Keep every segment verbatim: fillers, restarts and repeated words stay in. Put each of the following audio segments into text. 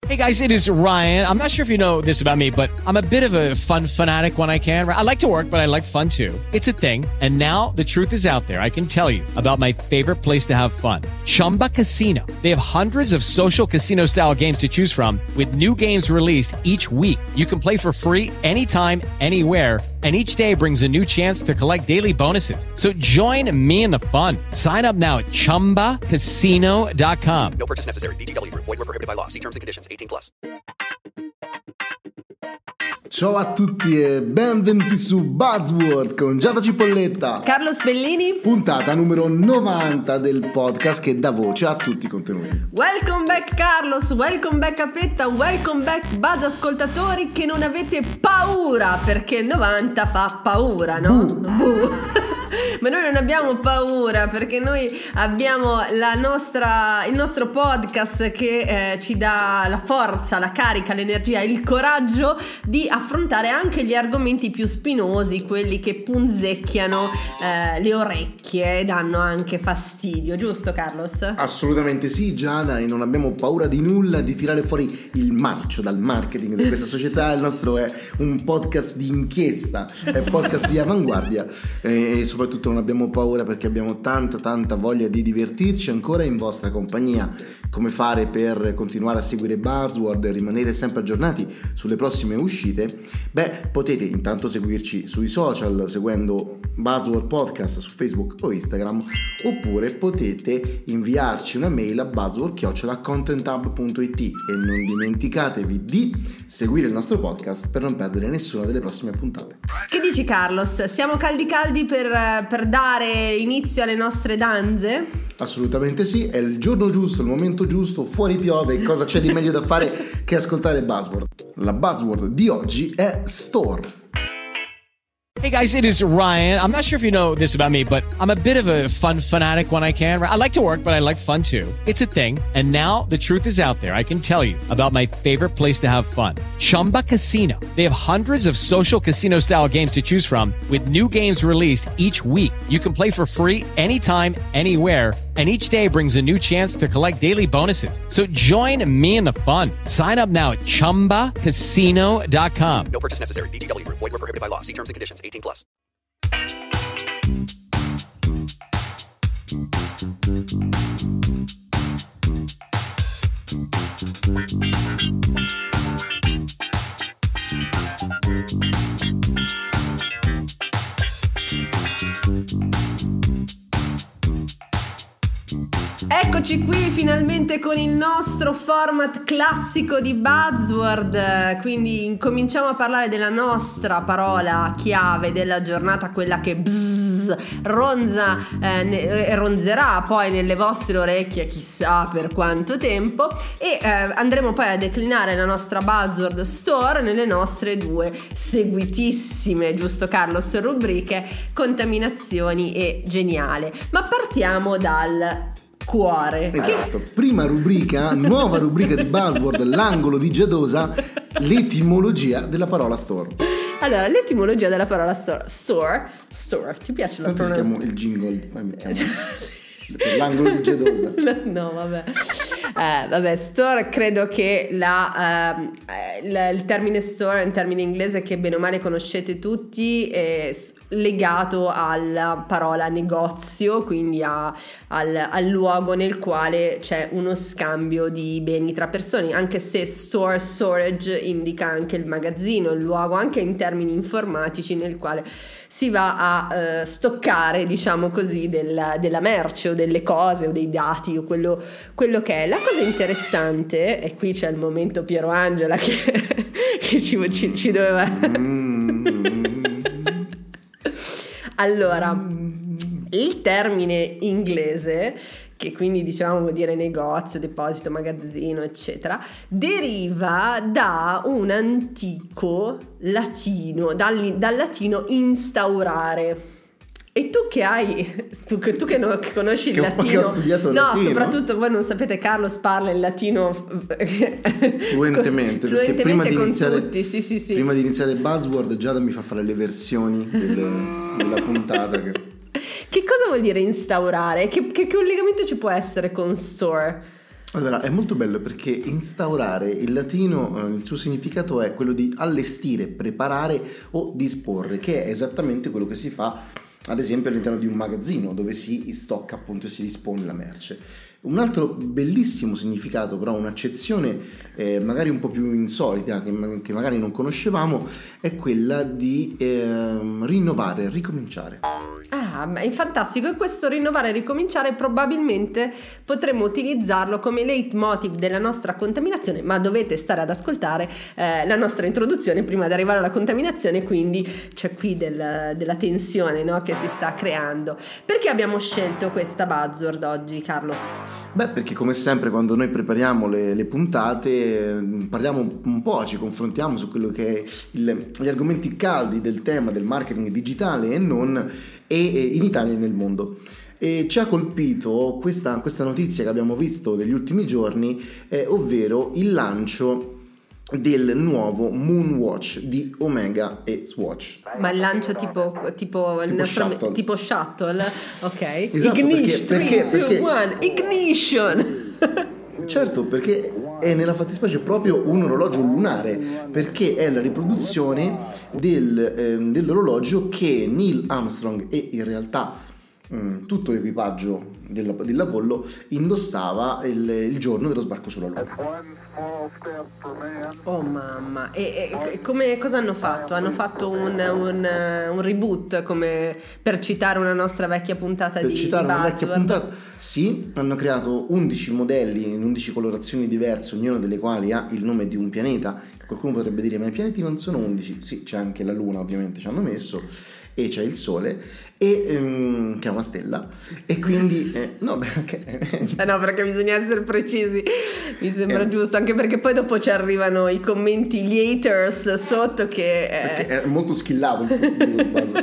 Hey guys, it is Ryan. I'm not sure if you know this about me, but I'm a bit of a fun fanatic when I can. I like to work, but I like fun too. It's a thing. And now the truth is out there. I can tell you about my favorite place to have fun. Chumba Casino. They have hundreds of social casino style games to choose from with new games released each week. You can play for free anytime, anywhere. And each day brings a new chance to collect daily bonuses. So join me in the fun. Sign up now at chumba casino dot com. No purchase necessary. V G W Group. Void where prohibited by law. See terms and conditions. eighteen plus. Ciao a tutti e benvenuti su Buzzword con Giada Cipolletta, Carlos Bellini, puntata numero novanta del podcast che dà voce a tutti i contenuti. Welcome back Carlos, welcome back a Petta, welcome back Buzz ascoltatori, che non avete paura perché il novanta fa paura, no? Buh. Buh. Ma noi non abbiamo paura perché noi abbiamo la nostra, il nostro podcast che eh, ci dà la forza, la carica, l'energia, il coraggio di affrontare anche gli argomenti più spinosi, quelli che punzecchiano eh, le orecchie e danno anche fastidio, giusto Carlos? Assolutamente sì, Giada, e non abbiamo paura di nulla di tirare fuori il marcio dal marketing di questa società. Il nostro è un podcast di inchiesta, è un podcast di avanguardia e soprattutto non abbiamo paura perché abbiamo tanta tanta voglia di divertirci ancora in vostra compagnia. Come fare per continuare a seguire Buzzword e rimanere sempre aggiornati sulle prossime uscite? Beh, potete intanto seguirci sui social seguendo Buzzword Podcast su Facebook o Instagram, oppure potete inviarci una mail a buzzword chiocciola contenthub punto it e non dimenticatevi di seguire il nostro podcast per non perdere nessuna delle prossime puntate. Che dici Carlos? Siamo caldi caldi per, per dare inizio alle nostre danze? Assolutamente sì, è il giorno giusto, il momento giusto, fuori piove, cosa c'è di meglio da fare che ascoltare Buzzword? La Buzzword di oggi è Store. Hey guys, it is Ryan. I'm not sure if you know this about me, but I'm a bit of a fun fanatic when I can. I like to work, but I like fun too. It's a thing. And now the truth is out there. I can tell you about my favorite place to have fun. Chumba Casino. They have hundreds of social casino style games to choose from with new games released each week. You can play for free anytime, anywhere. And each day brings a new chance to collect daily bonuses. So join me in the fun. Sign up now at chumba casino dot com. No purchase necessary. V G W Group. Void where prohibited by law. See terms and conditions. eighteen plus. Eccoci qui finalmente con il nostro format classico di Buzzword, quindi incominciamo a parlare della nostra parola chiave della giornata, quella che bzz, ronza e eh, ronzerà poi nelle vostre orecchie chissà per quanto tempo, e eh, andremo poi a declinare la nostra Buzzword Store nelle nostre due seguitissime, giusto Carlos, rubriche contaminazioni e geniale. Ma partiamo dal cuore. Esatto, prima rubrica, nuova rubrica di Buzzword, l'angolo di Giadosa, l'etimologia della parola store. Allora, l'etimologia della parola store, store, store, ti piace la parola? Tanto si chiama il jingle, eh, mettiamo l'angolo di Giadosa. No, vabbè. Eh, vabbè, store, credo che la, uh, la, il termine store è un termine inglese che bene o male conoscete tutti, è legato alla parola negozio, quindi a, al, al luogo nel quale c'è uno scambio di beni tra persone, anche se store, storage indica anche il magazzino, il luogo anche in termini informatici nel quale si va a uh, stoccare, diciamo così, della, della merce o delle cose o dei dati o quello, quello che è. La cosa interessante, e qui c'è il momento Piero Angela che, che ci, ci, ci doveva... Allora, il termine inglese, che quindi dicevamo vuol dire negozio, deposito, magazzino, eccetera, deriva da un antico latino, dal, dal latino instaurare. E tu che hai, tu, tu che, no, che conosci il che latino, che ho studiato il no, latino. Soprattutto voi non sapete, Carlos parla il latino fluentemente, perché prima di, iniziare, tutti, sì, sì, sì. prima di iniziare Buzzword Giada mi fa fare le versioni delle, della puntata. Che... che cosa vuol dire instaurare? Che, che collegamento ci può essere con store? Allora, è molto bello perché instaurare il latino, eh, il suo significato è quello di allestire, preparare o disporre, che è esattamente quello che si fa ad esempio all'interno di un magazzino dove si stocca appunto e si dispone la merce. Un altro bellissimo significato, però un'accezione eh, magari un po' più insolita che, che magari non conoscevamo, è quella di eh, rinnovare, ricominciare. Ah, ma è fantastico, e questo rinnovare e ricominciare probabilmente potremmo utilizzarlo come leitmotiv della nostra contaminazione, ma dovete stare ad ascoltare eh, la nostra introduzione prima di arrivare alla contaminazione, quindi c'è qui del, della tensione, no, che si sta creando. Perché abbiamo scelto questa buzzword oggi, Carlos? Beh, perché come sempre quando noi prepariamo le, le puntate parliamo un po', ci confrontiamo su quello che è il, gli argomenti caldi del tema del marketing digitale e non, e, e in Italia e nel mondo. E ci ha colpito questa, questa notizia che abbiamo visto negli ultimi giorni, eh, ovvero il lancio del nuovo Moonwatch di Omega e Swatch. Ma il lancio tipo tipo, tipo, il nostro, shuttle. tipo shuttle, ok? Esatto, Ignition, perché, tre, perché, due, uno, ignition! Certo, perché è nella fattispecie proprio un orologio lunare, perché è la riproduzione del, eh, dell'orologio che Neil Armstrong e in realtà mh, tutto l'equipaggio della, dell'Apollo indossava il, il giorno dello sbarco sulla Luna. Oh mamma, e, e come, cosa hanno fatto? Hanno fatto un, un, un reboot, come per citare una nostra vecchia puntata per di Per citare di una vecchia Buzzword. puntata, sì, hanno creato undici modelli in undici colorazioni diverse, ognuna delle quali ha il nome di un pianeta. Qualcuno potrebbe dire, ma i pianeti non sono undici? Sì, c'è anche la Luna, ovviamente ci hanno messo, e c'è il Sole, e, ehm, che è una stella, e quindi eh, no, beh, okay. Eh no, perché bisogna essere precisi, mi sembra Eh. giusto, anche perché poi dopo ci arrivano i commenti, gli haters sotto che eh, Perché è molto schillato il base.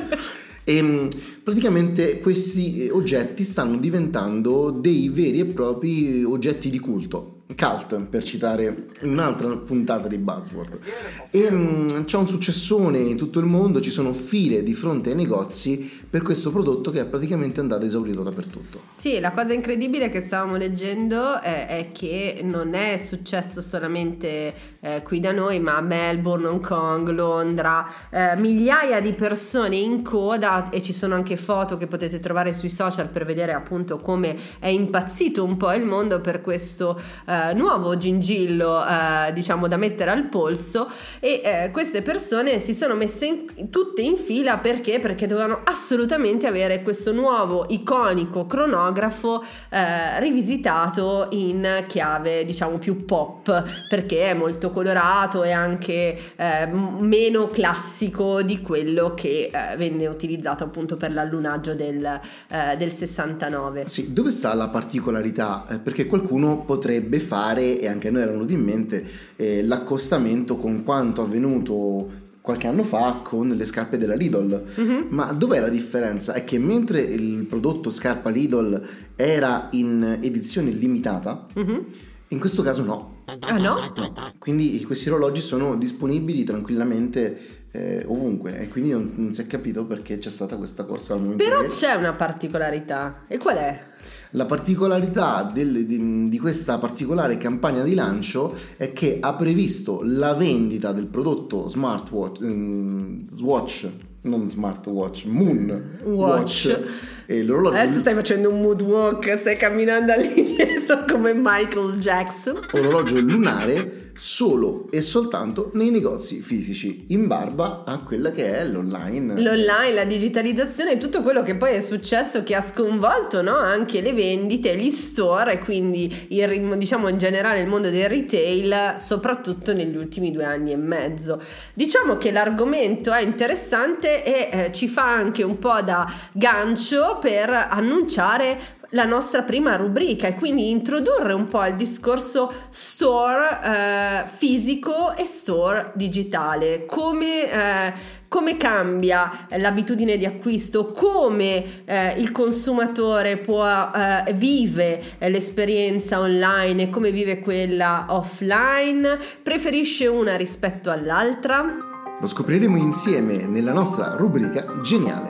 E praticamente questi oggetti stanno diventando dei veri e propri oggetti di culto, cult, per citare un'altra puntata di Buzzword. E um, c'è un successone in tutto il mondo, ci sono file di fronte ai negozi per questo prodotto che è praticamente andato esaurito dappertutto. Sì, la cosa incredibile che stavamo leggendo è, è che non è successo solamente eh, qui da noi, ma a Melbourne, Hong Kong, Londra, eh, migliaia di persone in coda, e ci sono anche foto che potete trovare sui social per vedere appunto come è impazzito un po' il mondo per questo eh, nuovo gingillo eh, diciamo da mettere al polso, e eh, queste persone si sono messe in, tutte in fila perché perché dovevano assolutamente avere questo nuovo iconico cronografo eh, rivisitato in chiave diciamo più pop, perché è molto colorato e anche eh, meno classico di quello che eh, venne utilizzato appunto per l'allunaggio del, eh, del sessantanove. Sì, dove sta la particolarità? Eh, perché qualcuno potrebbe fare, e anche a noi era venuto in mente, eh, l'accostamento con quanto avvenuto qualche anno fa con le scarpe della Lidl. Mm-hmm. Ma dov'è la differenza? È che mentre il prodotto scarpa Lidl era in edizione limitata, mm-hmm. in questo caso no. Ah no? No. Quindi questi orologi sono disponibili tranquillamente eh, ovunque, e quindi non, non si è capito perché c'è stata questa corsa al momento. Però che... c'è una particolarità, e qual è? La particolarità del, di, di questa particolare campagna di lancio è che ha previsto la vendita del prodotto smartwatch, um, Swatch, non smartwatch, Moon Watch. Watch. E l'orologio... Adesso stai facendo un moonwalk, stai camminando all'indietro come Michael Jackson. Orologio lunare solo e soltanto nei negozi fisici, in barba a quella che è l'online. L'online, la digitalizzazione e tutto quello che poi è successo, che ha sconvolto, no? Anche le vendite, gli store, e quindi il, diciamo in generale il mondo del retail, soprattutto negli ultimi due anni e mezzo. Diciamo che l'argomento è interessante e eh, ci fa anche un po' da gancio per annunciare la nostra prima rubrica, e quindi introdurre un po' il discorso store eh, fisico e store digitale, come eh, come cambia l'abitudine di acquisto, come eh, il consumatore può eh, vive l'esperienza online e come vive quella offline, preferisce una rispetto all'altra. Lo scopriremo insieme nella nostra rubrica Geniale.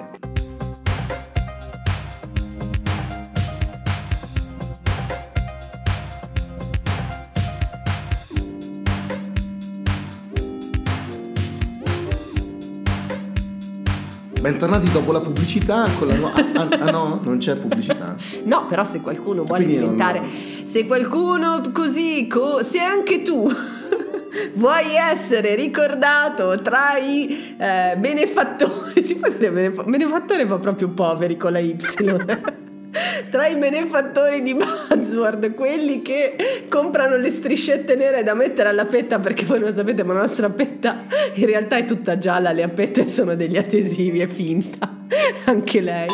Bentornati dopo la pubblicità con la nuova... Ah, ah no, non c'è pubblicità. No, però se qualcuno vuole Quindi diventare... non... Se qualcuno così, co... se anche tu vuoi essere ricordato tra i eh, benefattori, si può dire benef- benefattore ma proprio poveri con la Y, tra i benefattori di Buzzword, quelli che comprano le striscette nere da mettere alla petta, perché voi non lo sapete ma la nostra petta in realtà è tutta gialla, le appette sono degli adesivi, è finta anche lei.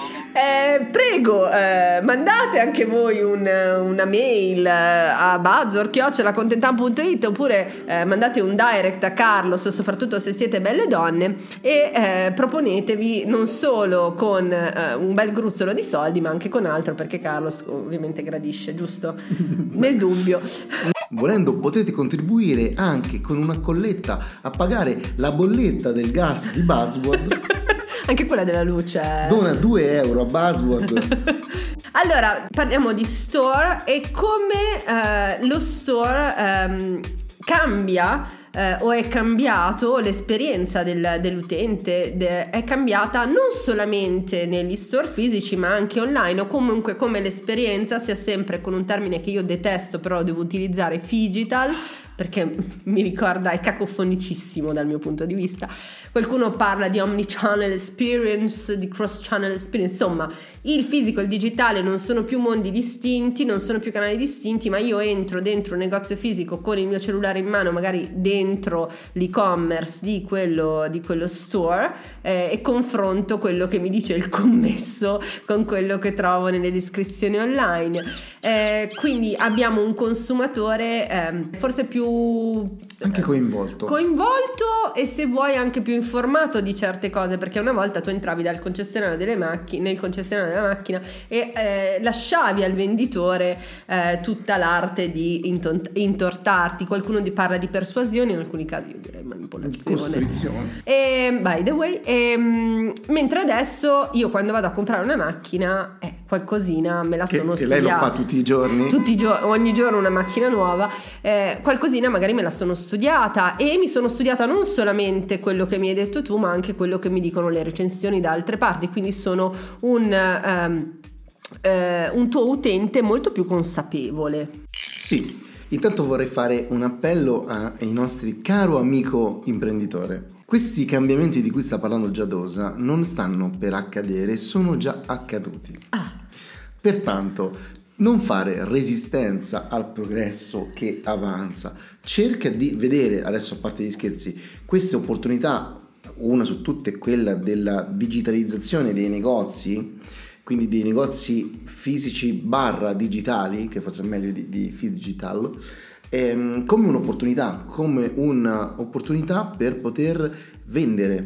Eh, prego, eh, mandate anche voi un, una mail a buzzword chiocciola contentam punto it oppure eh, mandate un direct a Carlos, soprattutto se siete belle donne, e eh, proponetevi non solo con eh, un bel gruzzolo di soldi ma anche con altro, perché Carlos ovviamente gradisce, giusto? Nel dubbio. Volendo potete contribuire anche con una colletta a pagare la bolletta del gas di Buzzword. Anche quella della luce. Dona due euro a Buzzword. Allora, parliamo di store e come eh, lo store ehm, cambia eh, o è cambiato, l'esperienza del, dell'utente de, è cambiata non solamente negli store fisici ma anche online, o comunque come l'esperienza sia sempre, con un termine che io detesto però devo utilizzare, phygital, perché mi ricorda, è cacofonicissimo dal mio punto di vista. Qualcuno parla di omnichannel experience, di cross channel experience, insomma il fisico e il digitale non sono più mondi distinti, non sono più canali distinti, ma io entro dentro un negozio fisico con il mio cellulare in mano, magari dentro l'e-commerce di quello, di quello store, eh, e confronto quello che mi dice il commesso con quello che trovo nelle descrizioni online. Eh, quindi abbiamo un consumatore eh, forse più anche coinvolto coinvolto e se vuoi anche più informato di certe cose, perché una volta tu entravi dal concessionario delle macchine nel concessionario della macchina e eh, lasciavi al venditore eh, tutta l'arte di intont- intortarti. Qualcuno ti parla di persuasione, in alcuni casi io direi manipolazione, costrizione. E by the way, e, mentre adesso io quando vado a comprare una macchina eh, qualcosina me la che, sono che studiata. lei lo fa tutti i giorni tutti i gio- ogni giorno una macchina nuova, eh, qualcosina magari me la sono studiata, e mi sono studiata non solamente quello che mi hai detto tu ma anche quello che mi dicono le recensioni da altre parti, quindi sono un um, eh, un tuo utente molto più consapevole. Sì, intanto vorrei fare un appello ai nostri caro amico imprenditore. Questi cambiamenti di cui sta parlando Giadosa non stanno per accadere, sono già accaduti. Ah. Pertanto non fare resistenza al progresso che avanza, cerca di vedere, adesso a parte gli scherzi, queste opportunità, una su tutte è quella della digitalizzazione dei negozi, quindi dei negozi fisici barra digitali, che forse è meglio di, di phygital, ehm, come un'opportunità, come un'opportunità per poter vendere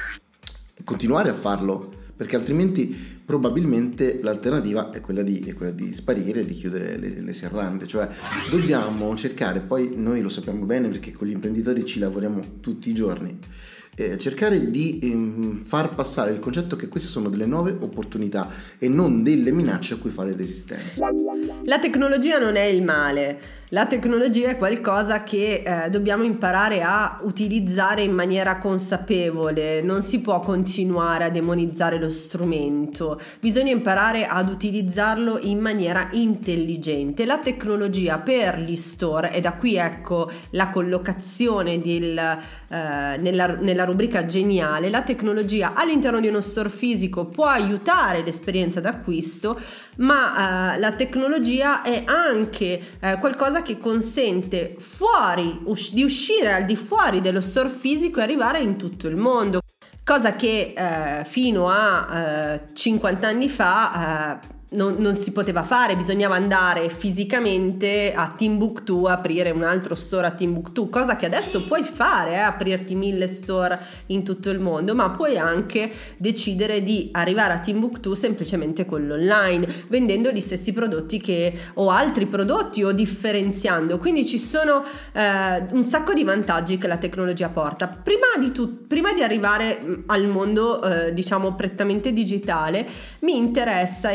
e continuare a farlo, perché altrimenti probabilmente l'alternativa è quella di, è quella di sparire, di chiudere le, le serrande. Cioè dobbiamo cercare, poi noi lo sappiamo bene perché con gli imprenditori ci lavoriamo tutti i giorni, eh, cercare di ehm, far passare il concetto che queste sono delle nuove opportunità e non delle minacce a cui fare resistenza. La tecnologia non è il male, la tecnologia è qualcosa che eh, dobbiamo imparare a utilizzare in maniera consapevole, non si può continuare a demonizzare lo strumento, bisogna imparare ad utilizzarlo in maniera intelligente. La tecnologia per gli store, e da qui ecco la collocazione del, eh, nella, nella rubrica geniale, la tecnologia all'interno di uno store fisico può aiutare l'esperienza d'acquisto, ma eh, la tecnologia è anche eh, qualcosa che consente fuori us- di uscire al di fuori dello store fisico e arrivare in tutto il mondo, cosa che eh, fino a eh, cinquanta anni fa eh, Non, non si poteva fare, bisognava andare fisicamente a Timbuktu, aprire un altro store a Timbuktu, cosa che adesso puoi fare, eh, aprirti mille store in tutto il mondo, ma puoi anche decidere di arrivare a Timbuktu semplicemente con l'online, vendendo gli stessi prodotti che, o altri prodotti, o differenziando. Quindi ci sono eh, un sacco di vantaggi che la tecnologia porta. Prima di tutto, prima di arrivare al mondo eh, diciamo prettamente digitale, mi interessa, e può essere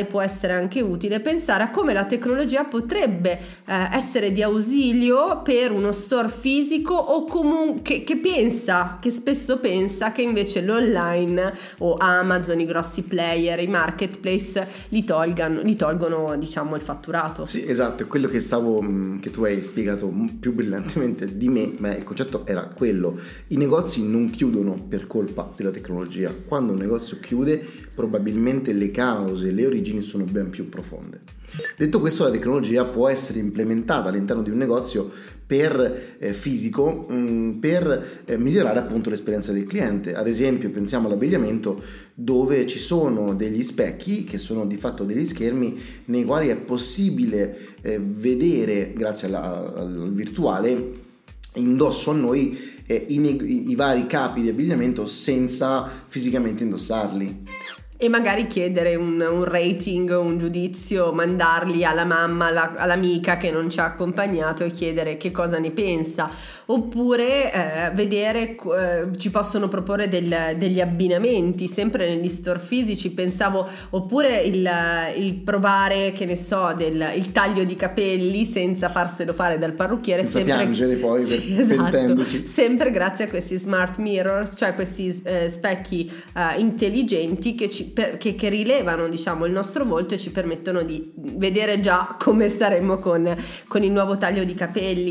essere anche utile pensare a come la tecnologia potrebbe eh, essere di ausilio per uno store fisico o comunque che, che pensa, che spesso pensa che invece l'online o Amazon, i grossi player, i marketplace li tolgano, li tolgono diciamo il fatturato. Sì, esatto, è quello che stavo che tu hai spiegato più brillantemente di me, ma il concetto era quello: i negozi non chiudono per colpa della tecnologia. Quando un negozio chiude, probabilmente le cause, le origini sono ben più profonde. Detto questo, la tecnologia può essere implementata all'interno di un negozio per eh, fisico mh, per eh, migliorare appunto l'esperienza del cliente. Ad esempio, pensiamo all'abbigliamento, dove ci sono degli specchi che sono di fatto degli schermi nei quali è possibile eh, vedere, grazie alla, al virtuale, indosso a noi eh, i, i, i vari capi di abbigliamento senza fisicamente indossarli. E magari chiedere un, un rating, un giudizio, mandarli alla mamma, alla, all'amica che non ci ha accompagnato e chiedere che cosa ne pensa. Oppure eh, vedere, eh, ci possono proporre del, degli abbinamenti, sempre negli store fisici, pensavo, oppure il, il provare, che ne so, del, il taglio di capelli senza farselo fare dal parrucchiere. Senza sempre, piangere poi, sì, pentendosi. esatto, sempre grazie a questi smart mirrors, cioè questi eh, specchi eh, intelligenti che ci Per, che, che rilevano diciamo il nostro volto e ci permettono di vedere già come staremo con, con il nuovo taglio di capelli.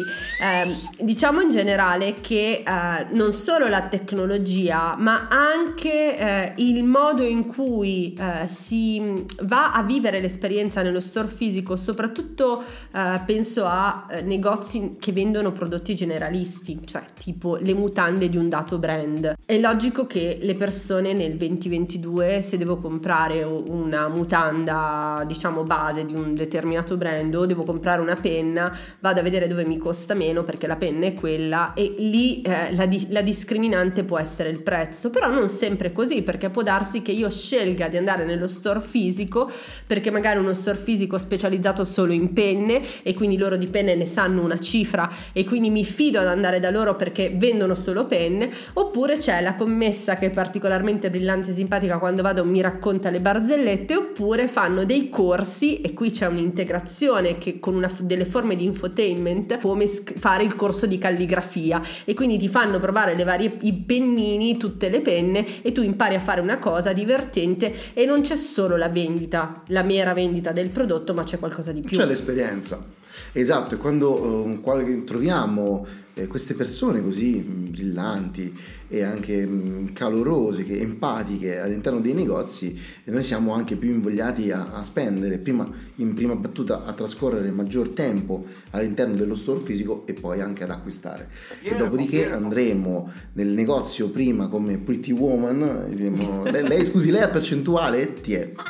Eh, diciamo in generale che eh, non solo la tecnologia, ma anche eh, il modo in cui eh, si va a vivere l'esperienza nello store fisico, soprattutto eh, penso a eh, negozi che vendono prodotti generalisti, cioè tipo le mutande di un dato brand. È logico che le persone nel duemilaventidue, se devo comprare una mutanda diciamo base di un determinato brand o devo comprare una penna, vado a vedere dove mi costa meno perché la penna è quella, e lì eh, la, di- la discriminante può essere il prezzo. Però non sempre così, perché può darsi che io scelga di andare nello store fisico perché magari uno store fisico specializzato solo in penne e quindi loro di penne ne sanno una cifra e quindi mi fido ad andare da loro perché vendono solo penne. Oppure c'è la commessa che è particolarmente brillante e simpatica, quando vado mi racconta le barzellette. Oppure fanno dei corsi, e qui c'è un'integrazione che con una, delle forme di infotainment, come fare il corso di calligrafia, e quindi ti fanno provare le varie i pennini, tutte le penne, e tu impari a fare una cosa divertente e non c'è solo la vendita, la mera vendita del prodotto, ma c'è qualcosa di più, c'è l'esperienza. Esatto, e quando uh, quando troviamo eh, queste persone così mh, brillanti e anche mh, calorose, che, empatiche all'interno dei negozi, e noi siamo anche più invogliati a, a spendere prima, in prima battuta, a trascorrere maggior tempo all'interno dello store fisico e poi anche ad acquistare. E dopodiché andremo nel negozio prima come Pretty Woman, diremo, lei, lei scusi, lei ha percentuale? Ti è.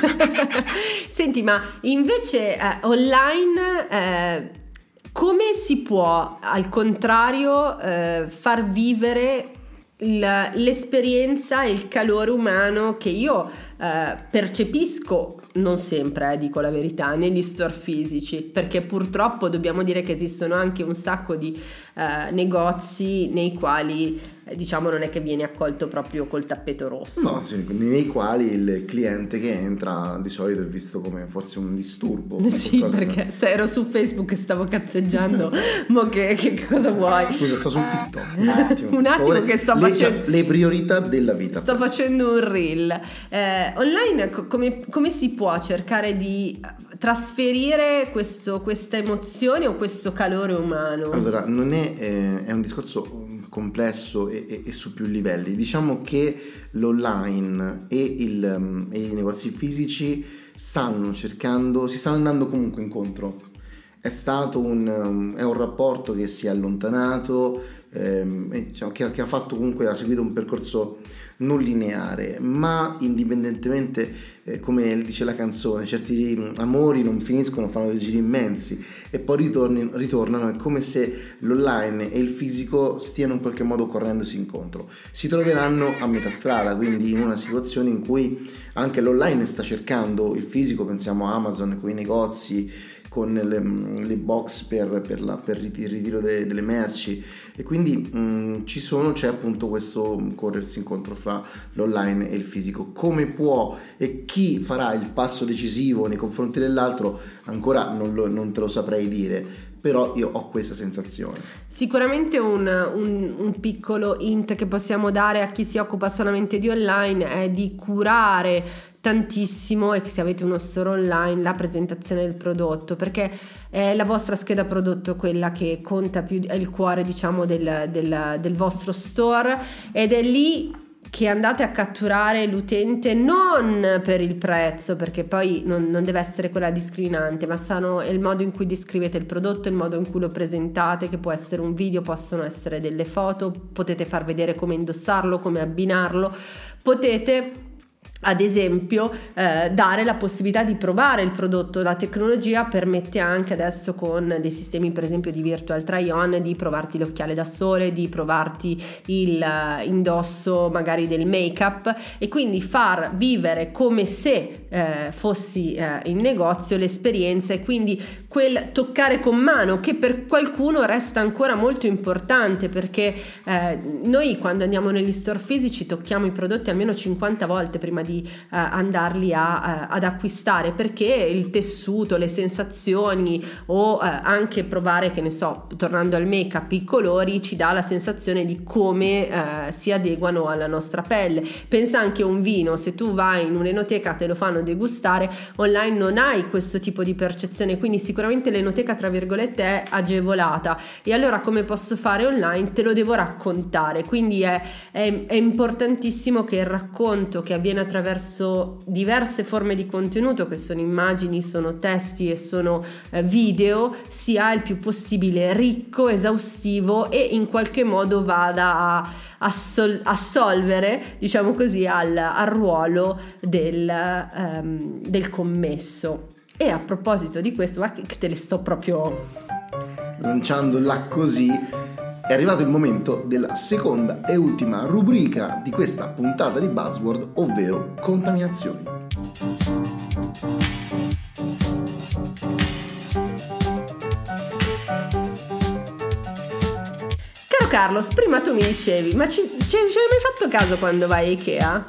Senti, ma invece eh, online eh, come si può al contrario eh, far vivere il, l'esperienza e il calore umano che io eh, percepisco, non sempre, eh, dico la verità, negli store fisici, perché purtroppo dobbiamo dire che esistono anche un sacco di eh, negozi nei quali eh, diciamo non è che viene accolto proprio col tappeto rosso. No, sì, nei quali il cliente che entra di solito è visto come forse un disturbo. Sì, perché che... ero su Facebook e stavo cazzeggiando. Mo che, che cosa vuoi? Scusa, sto sul TikTok. Un attimo, un attimo che sto le, facendo le priorità della vita. Sto facendo un reel. Eh, online come, come si può cercare di trasferire questo, questa emozione o questo calore umano? Allora, non è, eh, è un discorso complesso e, e, e su più livelli. Diciamo che l'online e, il, um, e i negozi fisici stanno cercando, si stanno andando comunque incontro. È stato un, um, è un rapporto che si è allontanato, ehm, e, diciamo, che, che ha fatto comunque, ha seguito un percorso non lineare, ma indipendentemente, eh, come dice la canzone, certi amori non finiscono, fanno dei giri immensi e poi ritorni, ritornano. È come se l'online e il fisico stiano in qualche modo correndosi incontro, si troveranno a metà strada, quindi in una situazione in cui anche l'online sta cercando il fisico. Pensiamo a Amazon con i negozi, con con le, le box per, per, la, per il ritiro delle, delle merci, e quindi mh, ci sono, c'è appunto questo corrersi incontro fra l'online e il fisico. Come può e chi farà il passo decisivo nei confronti dell'altro ancora non, lo, non te lo saprei dire, però io ho questa sensazione. Sicuramente un, un, un piccolo hint che possiamo dare a chi si occupa solamente di online è di curare tantissimo, e che se avete uno store online, la presentazione del prodotto, perché è la vostra scheda prodotto quella che conta più, è il cuore diciamo del, del, del vostro store, ed è lì che andate a catturare l'utente non per il prezzo, perché poi non, non deve essere quella discriminante, ma sono il modo in cui descrivete il prodotto, il modo in cui lo presentate, che può essere un video, possono essere delle foto, potete far vedere come indossarlo, come abbinarlo, potete ad esempio eh, dare la possibilità di provare il prodotto. La tecnologia permette anche adesso, con dei sistemi per esempio di virtual try on, di provarti l'occhiale da sole, di provarti il uh, indosso magari del make up, e quindi far vivere come se eh, fossi eh, in negozio l'esperienza, e quindi quel toccare con mano che per qualcuno resta ancora molto importante, perché eh, noi quando andiamo negli store fisici tocchiamo i prodotti almeno cinquanta volte prima di di uh, andarli a, uh, ad acquistare, perché il tessuto, le sensazioni, o uh, anche provare, che ne so, tornando al make up, i colori ci dà la sensazione di come uh, si adeguano alla nostra pelle. Pensa anche a un vino: se tu vai in un'enoteca te lo fanno degustare, online non hai questo tipo di percezione, quindi sicuramente l'enoteca tra virgolette è agevolata, e allora come posso fare online? Te lo devo raccontare, quindi è, è, è importantissimo che il racconto, che avviene attraverso attraverso diverse forme di contenuto, che sono immagini, sono testi e sono eh, video, sia il più possibile ricco, esaustivo, e in qualche modo vada a assol- assolvere, diciamo così, al, al ruolo del, um, del commesso. E a proposito di questo, ma che te le sto proprio lanciando là così, è arrivato il momento della seconda e ultima rubrica di questa puntata di Buzzword, ovvero contaminazioni. Caro Carlos, prima tu mi dicevi, ma ci, ci, ci hai mai fatto caso quando vai a Ikea?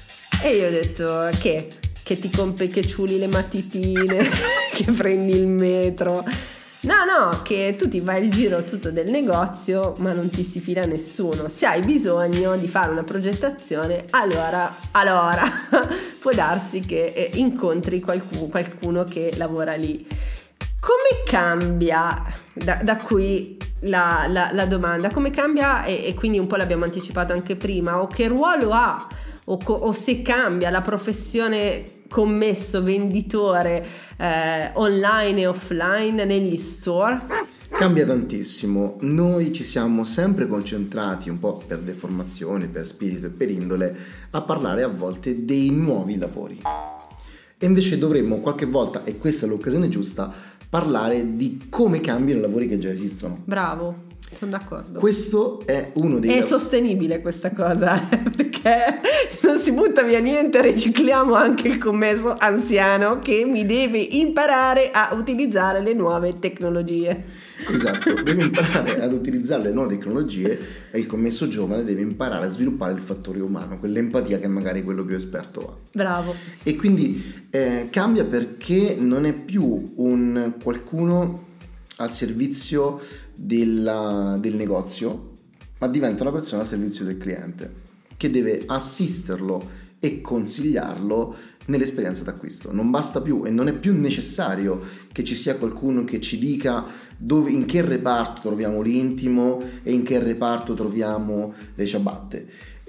E io ho detto, che? Che ti compri, che ciuli le matitine, che prendi il metro... No, no, che tu ti fai il giro tutto del negozio, ma non ti si fila nessuno. Se hai bisogno di fare una progettazione, allora, allora può darsi che eh, incontri qualcuno, qualcuno che lavora lì. Come cambia, da, da qui la, la, la domanda, come cambia, e, e quindi un po' l'abbiamo anticipato anche prima, o che ruolo ha, o, o se cambia la professione commesso, venditore eh, online e offline negli store? Cambia tantissimo. Noi ci siamo sempre concentrati, un po' per deformazione, per spirito e per indole, a parlare a volte dei nuovi lavori, e invece dovremmo qualche volta, e questa è l'occasione giusta, parlare di come cambiano i lavori che già esistono. Bravo, sono d'accordo. Questo è uno dei... È lav- sostenibile questa cosa, perché non si butta via niente, ricicliamo anche il commesso anziano che mi deve imparare a utilizzare le nuove tecnologie. Esatto, deve imparare ad utilizzare le nuove tecnologie, e il commesso giovane deve imparare a sviluppare il fattore umano, quell'empatia che magari quello più esperto ha. Bravo. E quindi eh, cambia perché non è più un qualcuno al servizio della, del negozio, ma diventa una persona al servizio del cliente, che deve assisterlo e consigliarlo nell'esperienza d'acquisto. Non basta più, e non è più necessario che ci sia qualcuno che ci dica dove, in che reparto troviamo l'intimo e in che reparto troviamo le ciabatte.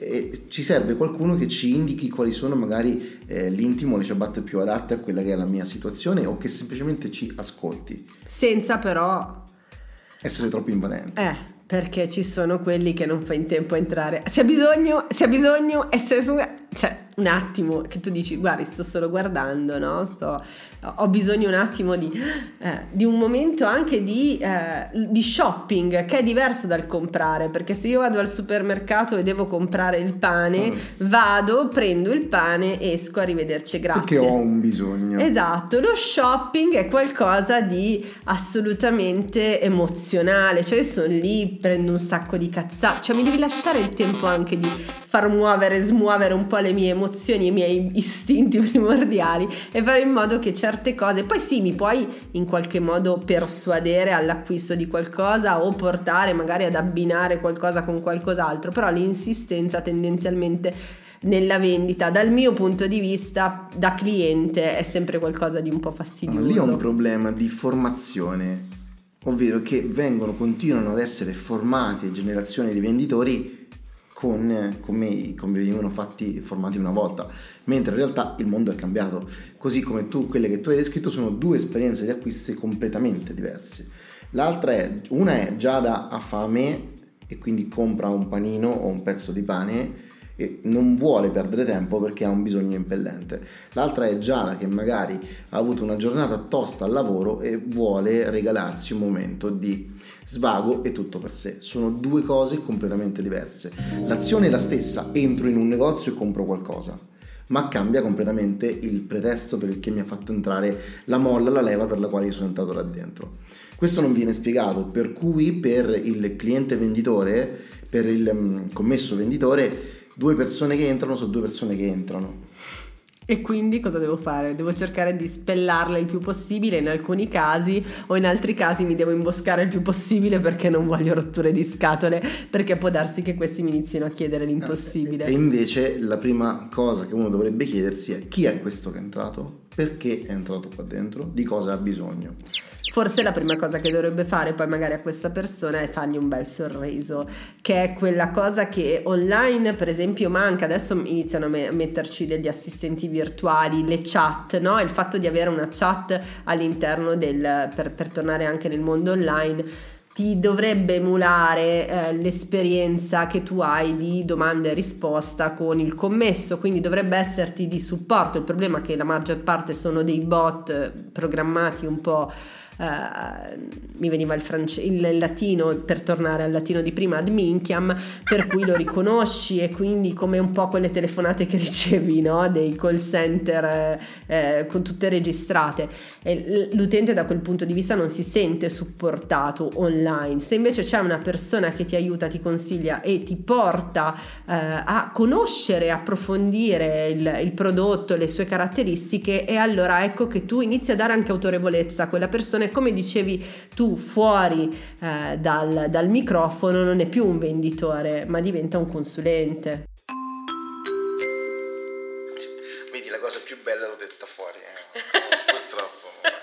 E ci serve qualcuno che ci indichi quali sono magari eh, l'intimo, le ciabatte più adatte a quella che è la mia situazione, o che semplicemente ci ascolti, senza però essere troppo invadente. Eh, perché ci sono quelli che non fa in tempo a entrare. Se ha bisogno, se ha bisogno, essere su... cioè un attimo, che tu dici guardi sto solo guardando, no? Sto, ho bisogno un attimo di, eh, di un momento anche di, eh, di shopping, che è diverso dal comprare, perché se io vado al supermercato e devo comprare il pane, mm. vado, prendo il pane, esco, arrivederci, grazie, perché ho un bisogno. Esatto. Lo shopping è qualcosa di assolutamente emozionale, cioè io sono lì, prendo un sacco di cazzate, cioè mi devi lasciare il tempo anche di far muovere, smuovere un po' le mie emozioni, i miei istinti primordiali e fare in modo che certe cose, poi sì, mi puoi in qualche modo persuadere all'acquisto di qualcosa o portare magari ad abbinare qualcosa con qualcos'altro, però l'insistenza tendenzialmente nella vendita, dal mio punto di vista da cliente, è sempre qualcosa di un po' fastidioso. Ma lì è un problema di formazione, ovvero che vengono, continuano ad essere formate generazioni di venditori con come, come venivano fatti formati una volta, mentre in realtà il mondo è cambiato, così come tu, quelle che tu hai descritto sono due esperienze di acquisti completamente diverse. L'altra è, una è Giada ha fame e quindi compra un panino o un pezzo di pane e non vuole perdere tempo perché ha un bisogno impellente. L'altra è Giada che magari ha avuto una giornata tosta al lavoro e vuole regalarsi un momento di svago e tutto per sé. Sono due cose completamente diverse. L'azione è la stessa, entro in un negozio e compro qualcosa, ma cambia completamente il pretesto per il che mi ha fatto entrare, la molla, la leva per la quale io sono entrato là dentro. Questo non viene spiegato, per cui per il cliente venditore, per il commesso venditore, due persone che entrano sono due persone che entrano. E quindi cosa devo fare? Devo cercare di spellarle il più possibile in alcuni casi, o in altri casi mi devo imboscare il più possibile perché non voglio rotture di scatole, perché può darsi che questi mi inizino a chiedere l'impossibile. E invece la prima cosa che uno dovrebbe chiedersi è: chi è questo che è entrato? Perché è entrato qua dentro? Di cosa ha bisogno? Forse la prima cosa che dovrebbe fare poi magari a questa persona è fargli un bel sorriso, che è quella cosa che online per esempio manca. Adesso iniziano a me- metterci degli assistenti virtuali, le chat, no? Il fatto di avere una chat all'interno del, per, per tornare anche nel mondo online, ti dovrebbe emulare eh, l'esperienza che tu hai di domanda e risposta con il commesso, quindi dovrebbe esserti di supporto. Il problema è che la maggior parte sono dei bot programmati un po'. Uh, mi veniva il, france- il latino, per tornare al latino di prima, ad minchiam, per cui lo riconosci, e quindi come un po' quelle telefonate che ricevi, no? Dei call center eh, eh, con tutte registrate, e l'utente da quel punto di vista non si sente supportato online. Se invece c'è una persona che ti aiuta, ti consiglia e ti porta eh, a conoscere, approfondire il, il prodotto, le sue caratteristiche, e allora ecco che tu inizi a dare anche autorevolezza a quella persona. Come dicevi tu fuori eh, dal, dal microfono, non è più un venditore ma diventa un consulente. Vedi, la cosa più bella l'ho detta fuori, eh. Purtroppo.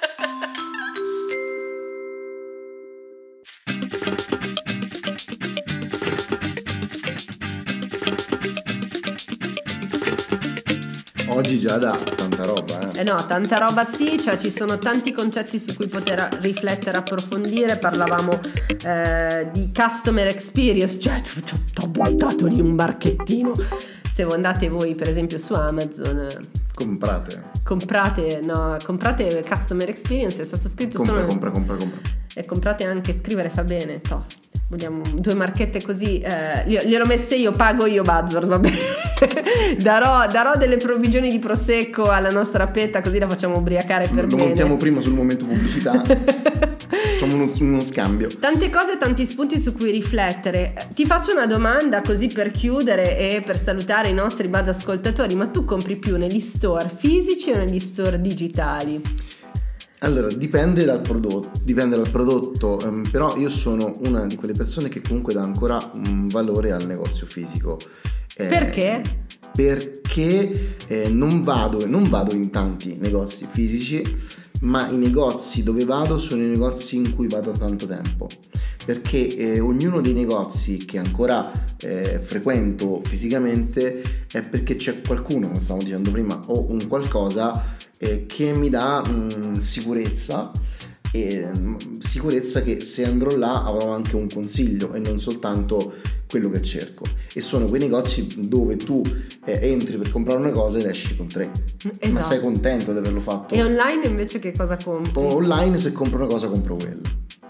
Oggi già da tanta roba, eh. Eh no, tanta roba sì, cioè ci sono tanti concetti su cui poter riflettere, approfondire. Parlavamo eh, di customer experience, cioè ti ho buttato lì un barchettino. Se andate voi per esempio su Amazon, comprate comprate no comprate customer experience, è stato scritto compra, solo compra compra compra e comprate anche scrivere fa bene, toh. Vogliamo due marchette così, eh, gliel'ho messe io, pago io Buzzword, va bene. darò, darò delle provvigioni di prosecco alla nostra petta, così la facciamo ubriacare per lo bene. Lo montiamo prima sul momento pubblicità. Facciamo uno, uno scambio. Tante cose, tanti spunti su cui riflettere. Ti faccio una domanda così per chiudere e per salutare i nostri buzz ascoltatori: ma tu compri più negli store fisici o negli store digitali? Allora, dipende dal prodotto, dipende dal prodotto, ehm, però io sono una di quelle persone che comunque dà ancora un valore al negozio fisico. Eh, Perché? Perché eh, non vado, non vado in tanti negozi fisici, ma i negozi dove vado sono i negozi in cui vado da tanto tempo, perché eh, ognuno dei negozi che ancora eh, frequento fisicamente è perché c'è qualcuno, come stavamo dicendo prima, o un qualcosa eh, che mi dà mh, sicurezza, e mh, sicurezza che se andrò là avrò anche un consiglio e non soltanto quello che cerco, e sono quei negozi dove tu eh, entri per comprare una cosa ed esci con tre. Esatto. Ma sei contento di averlo fatto. E online invece che cosa compri? O online, se compro una cosa compro quella,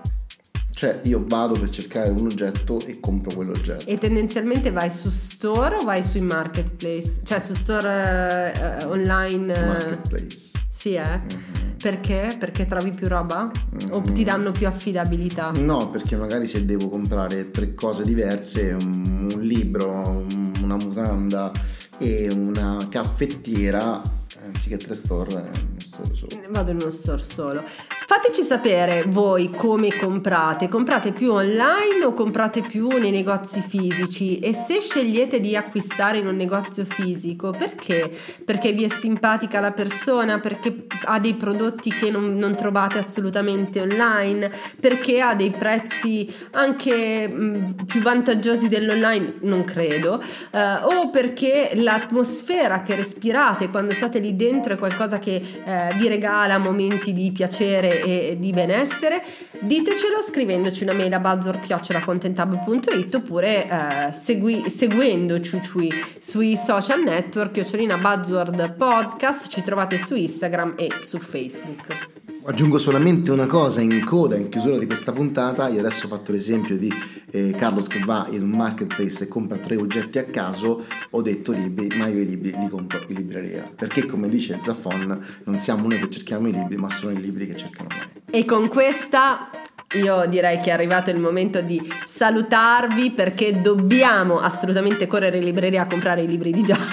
cioè io vado per cercare un oggetto e compro quell'oggetto. E tendenzialmente vai su store o vai sui marketplace? Cioè su store uh, online? Uh... Marketplace. Sì, eh? Mm-hmm. Perché? Perché trovi più roba? Mm-hmm. O ti danno più affidabilità? No, perché magari se devo comprare tre cose diverse, un, un libro, un, una mutanda e una caffettiera, anziché tre store, uno store solo. Vado in uno store solo. Fateci sapere voi come comprate. Comprate più online o comprate più nei negozi fisici? E se scegliete di acquistare in un negozio fisico, perché? Perché vi è simpatica la persona? Perché ha dei prodotti che non, non trovate assolutamente online? Perché ha dei prezzi anche mh, più vantaggiosi dell'online? Non credo. Uh, o perché l'atmosfera che respirate quando state lì dentro è qualcosa che eh, vi regala momenti di piacere e di benessere? Ditecelo scrivendoci una mail a buzzword chiocciola contenthub punto it oppure eh, segui, seguendoci sui social network chiocciolina buzzword podcast. Ci trovate su Instagram e su Facebook. Aggiungo solamente una cosa in coda, in chiusura di questa puntata. Io adesso ho fatto l'esempio di eh, Carlos che va in un marketplace e compra tre oggetti a caso. Ho detto libri, ma io i libri li compro in libreria, perché come dice Zaffon non siamo noi che cerchiamo i libri, ma sono i libri che cercano noi. E con questa io direi che è arrivato il momento di salutarvi, perché dobbiamo assolutamente correre in libreria a comprare i libri di Giada.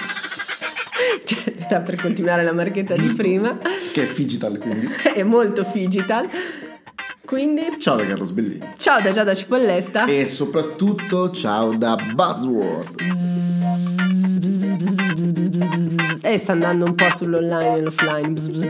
Cioè, era per continuare la marchetta di prima, che è Figital, quindi è molto Figital. Quindi ciao da Carlos Bellini, ciao da Giada Cipolletta e soprattutto ciao da Buzzword. E sta andando un po' sull'online e l'offline.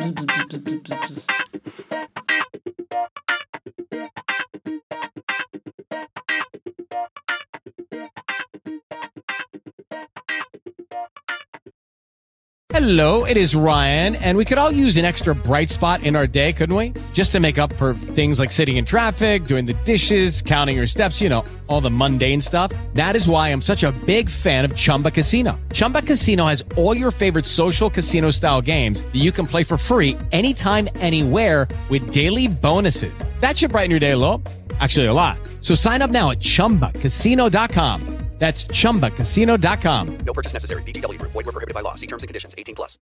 Hello, it is Ryan, and we could all use an extra bright spot in our day, couldn't we? Just to make up for things like sitting in traffic, doing the dishes, counting your steps, you know, all the mundane stuff. That is why I'm such a big fan of Chumba Casino. Chumba Casino has all your favorite social casino-style games that you can play for free anytime, anywhere with daily bonuses. That should brighten your day a little. Actually, a lot. So sign up now at chumba casino dot com. That's chumba casino dot com. No purchase necessary. V G W Group. Void where prohibited by law. See terms and conditions. eighteen plus.